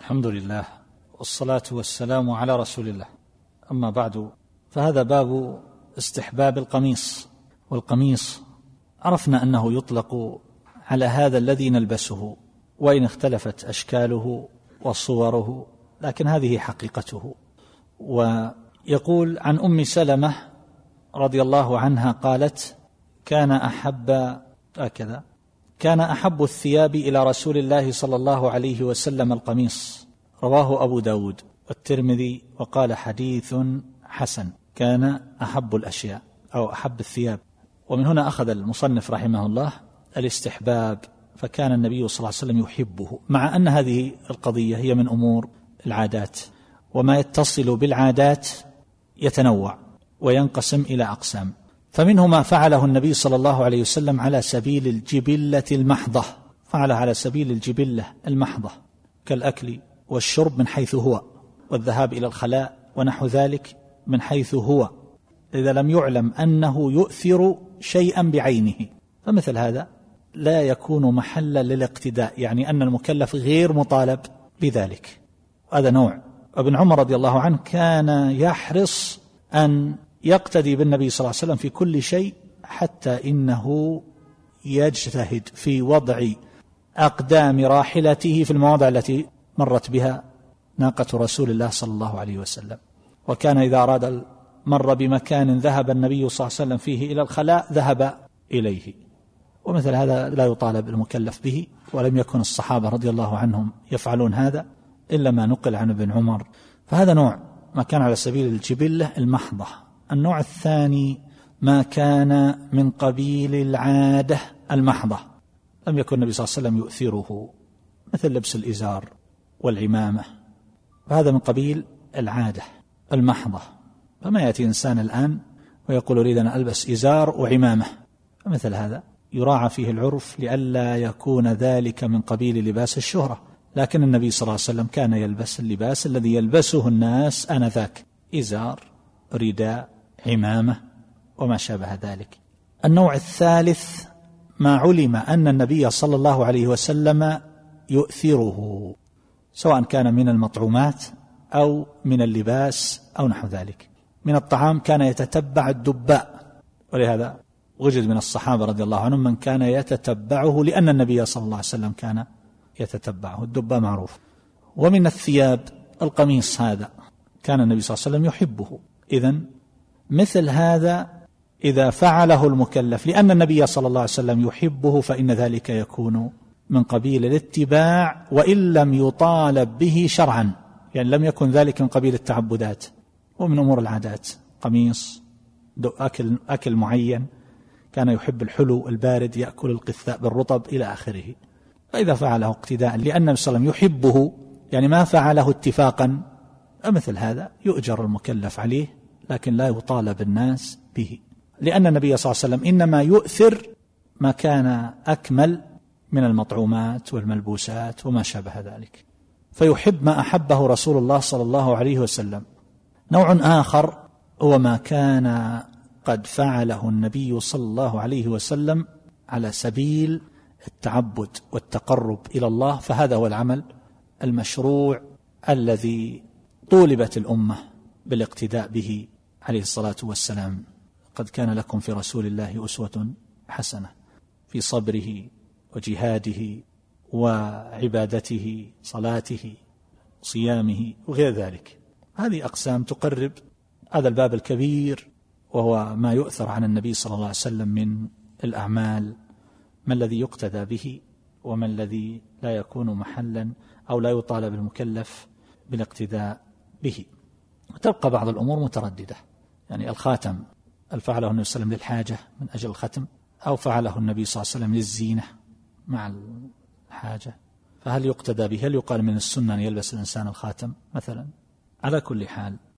الحمد لله والصلاة والسلام على رسول الله. أما بعد، فهذا باب استحباب القميص. والقميص عرفنا أنه يطلق على هذا الذي نلبسه، وإن اختلفت أشكاله وصوره، لكن هذه حقيقته. ويقول عن أم سلمة رضي الله عنها قالت: كان أحب الثياب إلى رسول الله صلى الله عليه وسلم القميص. رواه أبو داود والترمذي وقال حديث حسن. كان أحب الأشياء أو أحب الثياب. ومن هنا أخذ المصنف رحمه الله الاستحباب، فكان النبي صلى الله عليه وسلم يحبه، مع أن هذه القضية هي من أمور العادات، وما يتصل بالعادات يتنوع وينقسم إلى أقسام. فمنه ما فعله النبي صلى الله عليه وسلم على سبيل الجبلة المحضة، فعله على سبيل الجبلة المحضة كالأكل والشرب من حيث هو، والذهاب إلى الخلاء ونحو ذلك من حيث هو، إذا لم يعلم أنه يؤثر شيئا بعينه، فمثل هذا لا يكون محلا للاقتداء، يعني أن المكلف غير مطالب بذلك. هذا نوع. ابن عمر رضي الله عنه كان يحرص أن يقتدي بالنبي صلى الله عليه وسلم في كل شيء، حتى إنه يجتهد في وضع أقدام راحلته في المواضع التي مرت بها ناقة رسول الله صلى الله عليه وسلم. وكان إذا أراد مر بمكان ذهب النبي صلى الله عليه وسلم فيه إلى الخلاء ذهب إليه، ومثل هذا لا يطالب المكلف به، ولم يكن الصحابة رضي الله عنهم يفعلون هذا إلا ما نقل عن ابن عمر. فهذا نوع ما كان على سبيل الجبلة المحضة. النوع الثاني ما كان من قبيل العادة المحضة، لم يكن النبي صلى الله عليه وسلم يؤثره، مثل لبس الإزار والعمامة، فهذا من قبيل العادة المحضة. فما يأتي إنسان الآن ويقول أريد أن ألبس إزار وعمامة، فمثل هذا يراعى فيه العرف لئلا يكون ذلك من قبيل لباس الشهرة. لكن النبي صلى الله عليه وسلم كان يلبس اللباس الذي يلبسه الناس آنذاك: إزار، رداء، عمامة، وما شابه ذلك. النوع الثالث ما علم أن النبي صلى الله عليه وسلم يؤثره، سواء كان من المطعومات أو من اللباس أو نحو ذلك. من الطعام كان يتتبع الدباء، ولهذا وجد من الصحابة رضي الله عنهم من كان يتتبعه، لأن النبي صلى الله عليه وسلم كان يتتبعه، الدباء معروف. ومن الثياب القميص، هذا كان النبي صلى الله عليه وسلم يحبه. إذن مثل هذا إذا فعله المكلف لأن النبي صلى الله عليه وسلم يحبه، فإن ذلك يكون من قبيل الاتباع، وإن لم يطالب به شرعا، يعني لم يكن ذلك من قبيل التعبدات ومن أمور العادات. قميص، أكل معين، كان يحب الحلو البارد، يأكل القثاء بالرطب إلى آخره. فإذا فعله اقتداء لأن النبي صلى الله عليه وسلم يحبه، يعني ما فعله اتفاقا، مثل هذا يؤجر المكلف عليه، لكن لا يطالب الناس به، لأن النبي صلى الله عليه وسلم إنما يؤثر ما كان أكمل من المطعومات والملبوسات وما شابه ذلك، فيحب ما أحبه رسول الله صلى الله عليه وسلم. نوع آخر هو ما كان قد فعله النبي صلى الله عليه وسلم على سبيل التعبد والتقرب إلى الله، فهذا هو العمل المشروع الذي طولبت الأمة بالاقتداء به عليه الصلاة والسلام. قد كان لكم في رسول الله أسوة حسنة في صبره وجهاده وعبادته، صلاته، صيامه وغير ذلك. هذه أقسام تقرب هذا الباب الكبير، وهو ما يؤثر عن النبي صلى الله عليه وسلم من الأعمال، ما الذي يقتدى به وما الذي لا يكون محلا أو لا يطالب المكلف بالاقتداء به. وتبقى بعض الأمور مترددة، يعني الخاتم، هل فعله النبي صلى الله عليه وسلم للحاجة من أجل الختم، أو فعله النبي صلى الله عليه وسلم للزينة مع الحاجة؟ فهل يقتدى به؟ هل يقال من السنة أن يلبس الإنسان الخاتم مثلا؟ على كل حال